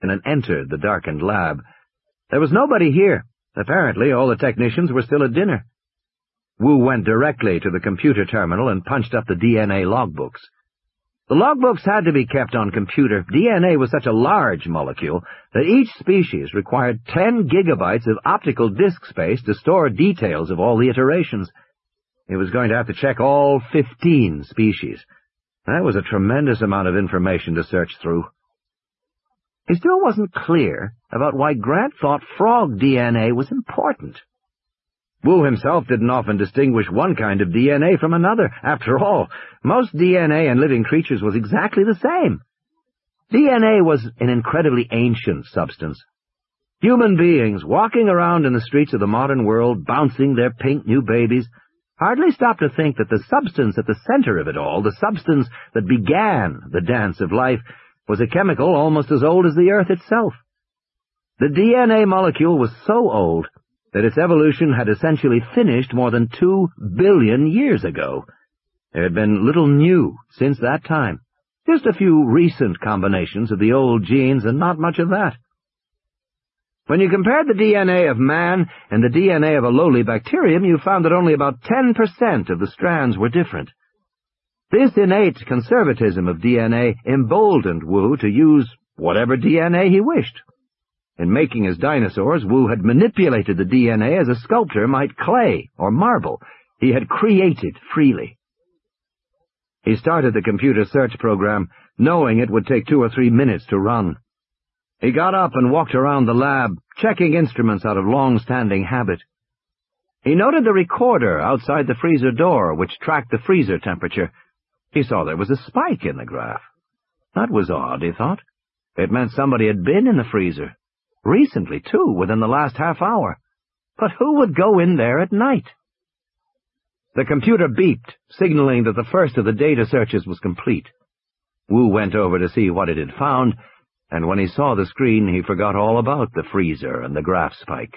and entered the darkened lab. There was nobody here. Apparently, all the technicians were still at dinner. Wu went directly to the computer terminal and punched up the DNA logbooks. The logbooks had to be kept on computer. DNA was such a large molecule that each species required 10 gigabytes of optical disk space to store details of all the iterations. He was going to have to check all 15 species. That was a tremendous amount of information to search through. He still wasn't clear about why Grant thought frog DNA was important. Wu himself didn't often distinguish one kind of DNA from another. After all, most DNA in living creatures was exactly the same. DNA was an incredibly ancient substance. Human beings walking around in the streets of the modern world, bouncing their pink new babies, hardly stopped to think that the substance at the center of it all, the substance that began the dance of life, was a chemical almost as old as the Earth itself. The DNA molecule was so old that its evolution had essentially finished more than 2 billion years ago. There had been little new since that time, just a few recent combinations of the old genes and not much of that. When you compared the DNA of man and the DNA of a lowly bacterium, you found that only about 10% of the strands were different. This innate conservatism of DNA emboldened Wu to use whatever DNA he wished. In making his dinosaurs, Wu had manipulated the DNA as a sculptor might clay or marble. He had created freely. He started the computer search program, knowing it would take 2 or 3 minutes to run. He got up and walked around the lab, checking instruments out of long-standing habit. He noted the recorder outside the freezer door, which tracked the freezer temperature. He saw there was a spike in the graph. That was odd, he thought. It meant somebody had been in the freezer. Recently, too, within the last half hour. But who would go in there at night? The computer beeped, signaling that the first of the data searches was complete. Wu went over to see what it had found, and when he saw the screen, he forgot all about the freezer and the graph spike.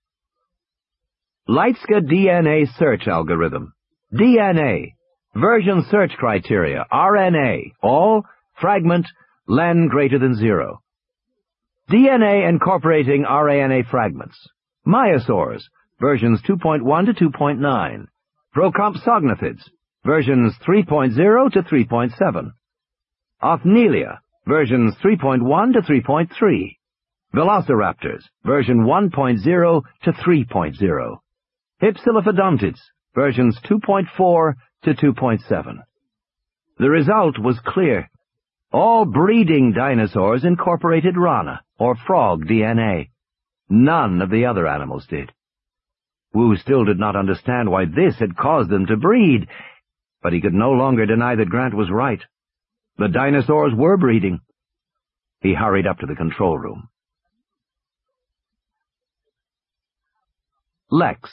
Leitska DNA search algorithm. DNA. Version search criteria. RNA. All. Fragment. Len greater than 0. DNA incorporating RNA fragments. Myosaurs. Versions 2.1 to 2.9. Procompsognathids. Versions 3.0 to 3.7. Othnielia. Versions 3.1 to 3.3. Velociraptors. Version 1.0 to 3.0. Hypsilophodontids. Versions 2.4 to 2.7. The result was clear. All breeding dinosaurs incorporated rana, or frog DNA. None of the other animals did. Wu still did not understand why this had caused them to breed, but he could no longer deny that Grant was right. The dinosaurs were breeding. He hurried up to the control room. Lex.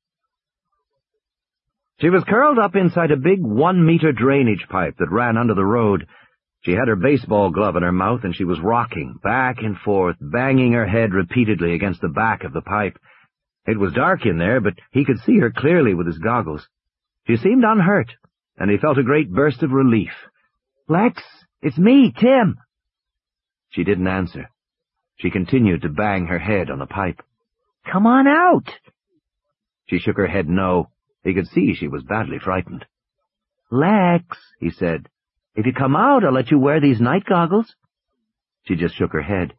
She was curled up inside a big 1-meter drainage pipe that ran under the road. She had her baseball glove in her mouth, and she was rocking back and forth, banging her head repeatedly against the back of the pipe. It was dark in there, but he could see her clearly with his goggles. She seemed unhurt, and he felt a great burst of relief. "Lex, it's me, Tim." She didn't answer. She continued to bang her head on the pipe. "Come on out." She shook her head no. He could see she was badly frightened. "Lex," he said, "if you come out, I'll let you wear these night goggles." She just shook her head.